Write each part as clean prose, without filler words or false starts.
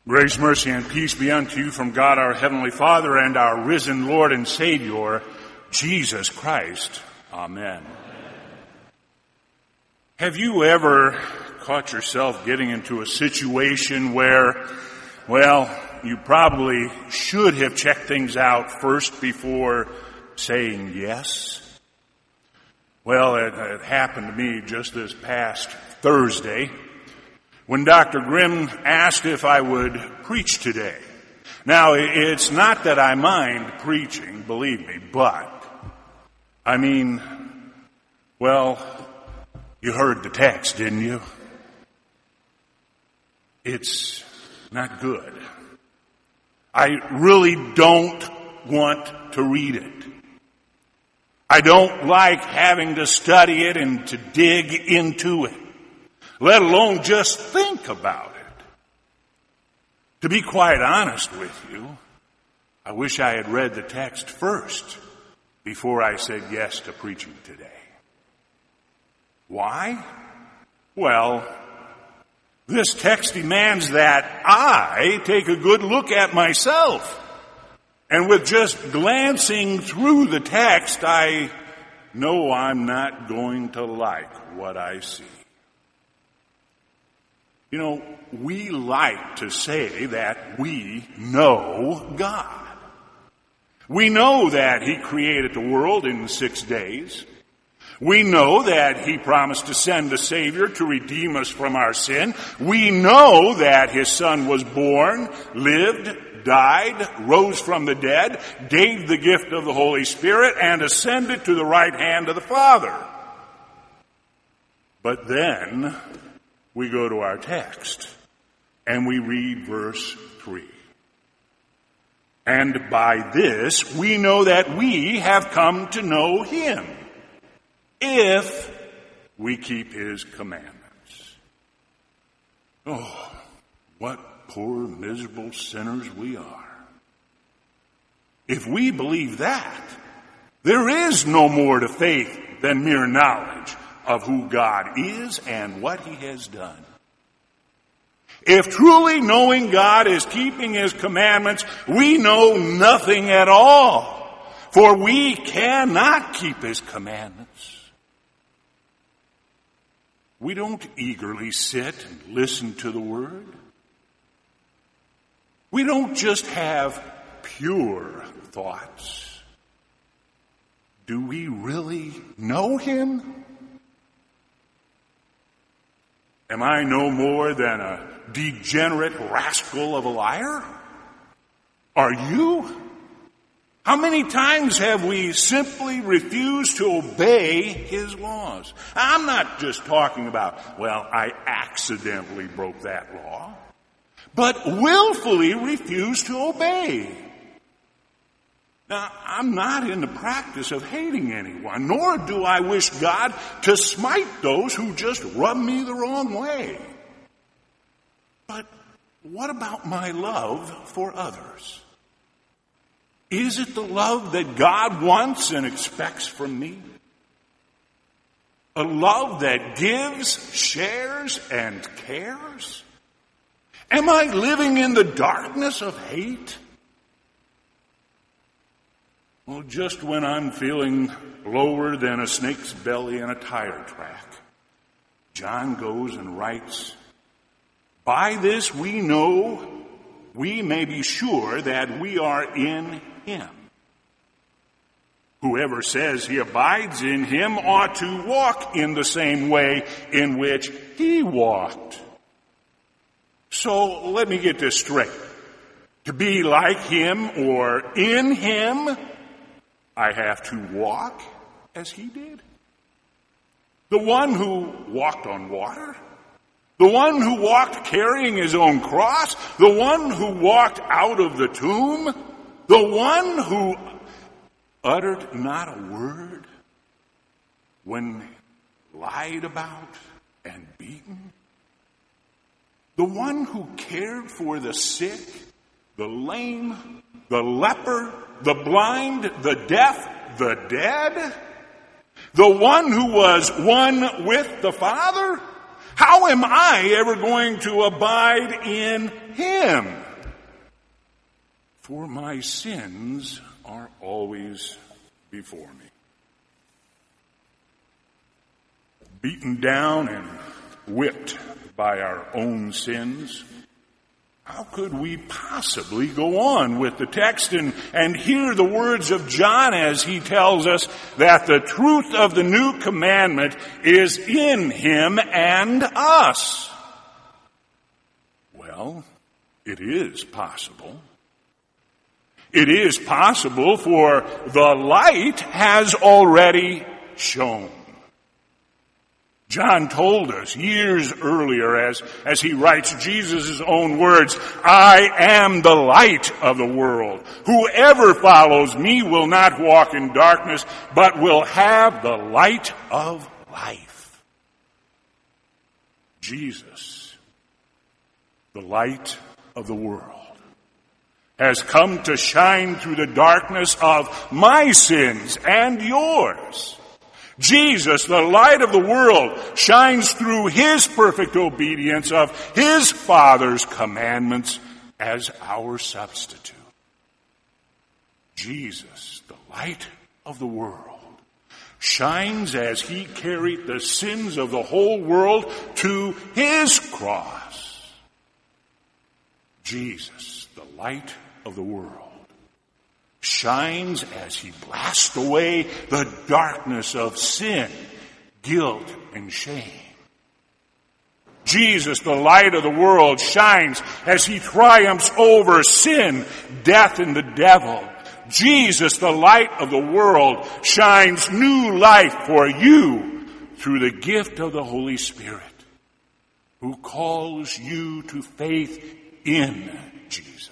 Grace, mercy, and peace be unto you from God our Heavenly Father and our risen Lord and Savior, Jesus Christ. Amen. Have you ever caught yourself getting into a situation where, you probably should have checked things out first before saying yes? Well, it happened to me just this past Thursday, when Dr. Grimm asked if I would preach today. Now, it's not that I mind preaching, believe me, but, you heard the text, didn't you? It's not good. I really don't want to read it. I don't like having to study it and to dig into it, let alone just think about it. To be quite honest with you, I wish I had read the text first before I said yes to preaching today. Why? Well, this text demands that I take a good look at myself. And with just glancing through the text, I know I'm not going to like what I see. You know, we like to say that we know God. We know that He created the world in 6 days. We know that He promised to send a Savior to redeem us from our sin. We know that His Son was born, lived, died, rose from the dead, gave the gift of the Holy Spirit, and ascended to the right hand of the Father. But then we go to our text and we read verse 3. And by this we know that we have come to know Him, if we keep His commandments. Oh, what poor, miserable sinners we are. If we believe that, there is no more to faith than mere knowledge of who God is and what He has done. If truly knowing God is keeping His commandments, we know nothing at all, for we cannot keep His commandments. We don't eagerly sit and listen to the Word. We don't just have pure thoughts. Do we really know Him? Am I no more than a degenerate rascal of a liar? Are you? How many times have we simply refused to obey His laws? I'm not just talking about, I accidentally broke that law, but willfully refused to obey. Now, I'm not in the practice of hating anyone, nor do I wish God to smite those who just rub me the wrong way. But what about my love for others? Is it the love that God wants and expects from me? A love that gives, shares, and cares? Am I living in the darkness of hate? Well, just when I'm feeling lower than a snake's belly in a tire track, John goes and writes, "By this we know, we may be sure that we are in Him. Whoever says he abides in Him ought to walk in the same way in which He walked." So let me get this straight. To be like Him or in Him, I have to walk as He did. The one who walked on water, the one who walked carrying His own cross, the one who walked out of the tomb, the one who uttered not a word when lied about and beaten, the one who cared for the sick, the lame, the leper, the blind, the deaf, the dead, the one who was one with the Father, How am I ever going to abide in him? For my sins are always before me. Beaten down and whipped by our own sins, how could we possibly go on with the text and hear the words of John as he tells us that the truth of the new commandment is in him and us? Well, it is possible. It is possible, for the light has already shone. John told us years earlier as he writes Jesus' own words, I am the light of the world. Whoever follows me will not walk in darkness, but will have the light of life. Jesus, the light of the world, has come to shine through the darkness of my sins and yours. Jesus, the light of the world, shines through his perfect obedience of his Father's commandments as our substitute. Jesus, the light of the world, shines as he carried the sins of the whole world to his cross. Jesus, the light of the world, shines as he blasts away the darkness of sin, guilt, and shame. Jesus, the light of the world, shines as he triumphs over sin, death, and the devil. Jesus, the light of the world, shines new life for you through the gift of the Holy Spirit, who calls you to faith in Jesus.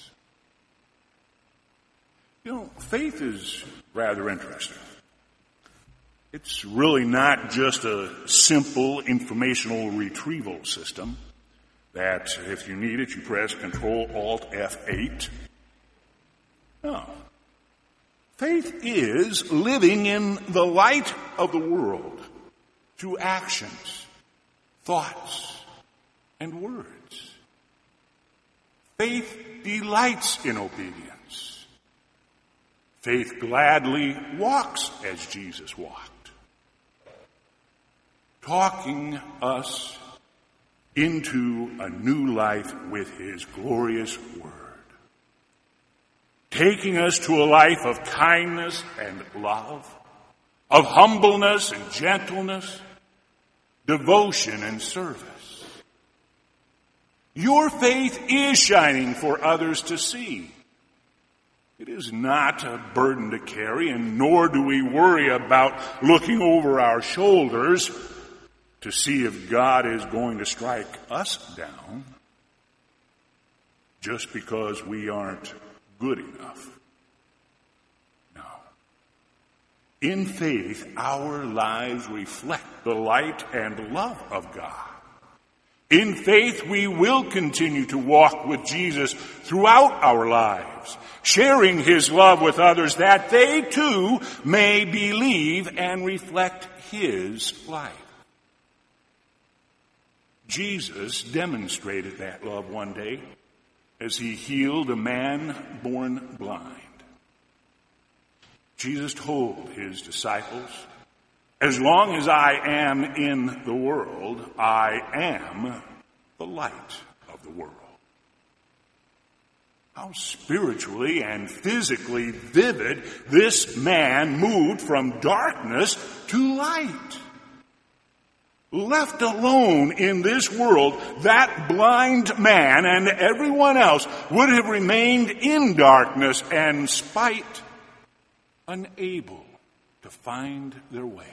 You know, faith is rather interesting. It's really not just a simple informational retrieval system that if you need it, you press Control-Alt-F8. No. Faith is living in the light of the world through actions, thoughts, and words. Faith delights in obedience. Faith gladly walks as Jesus walked, talking us into a new life with his glorious word, taking us to a life of kindness and love, of humbleness and gentleness, devotion and service. Your faith is shining for others to see. It is not a burden to carry, and nor do we worry about looking over our shoulders to see if God is going to strike us down just because we aren't good enough. No. In faith, our lives reflect the light and love of God. In faith, we will continue to walk with Jesus throughout our lives, sharing his love with others that they too may believe and reflect his life. Jesus demonstrated that love one day as he healed a man born blind. Jesus told his disciples, as long as I am in the world, I am the light of the world. How spiritually and physically vivid this man moved from darkness to light. Left alone in this world, that blind man and everyone else would have remained in darkness and spite, unable to find their way.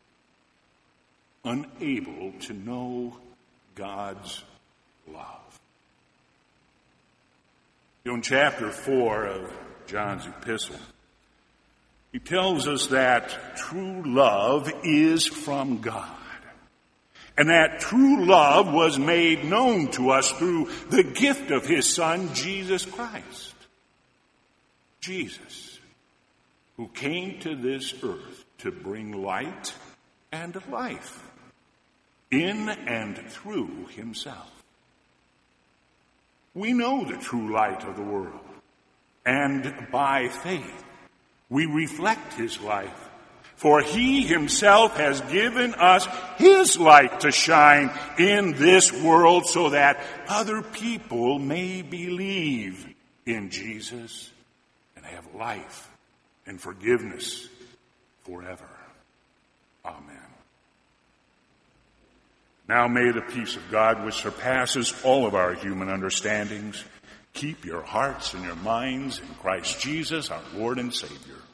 Unable to know God's love. In chapter 4 of John's epistle, he tells us that true love is from God. And that true love was made known to us through the gift of his Son, Jesus Christ. Jesus, who came to this earth to bring light and life in and through himself. We know the true light of the world, and by faith we reflect his life. For he himself has given us his light to shine in this world so that other people may believe in Jesus and have life and forgiveness forever. Amen. Now may the peace of God, which surpasses all of our human understandings, keep your hearts and your minds in Christ Jesus, our Lord and Savior.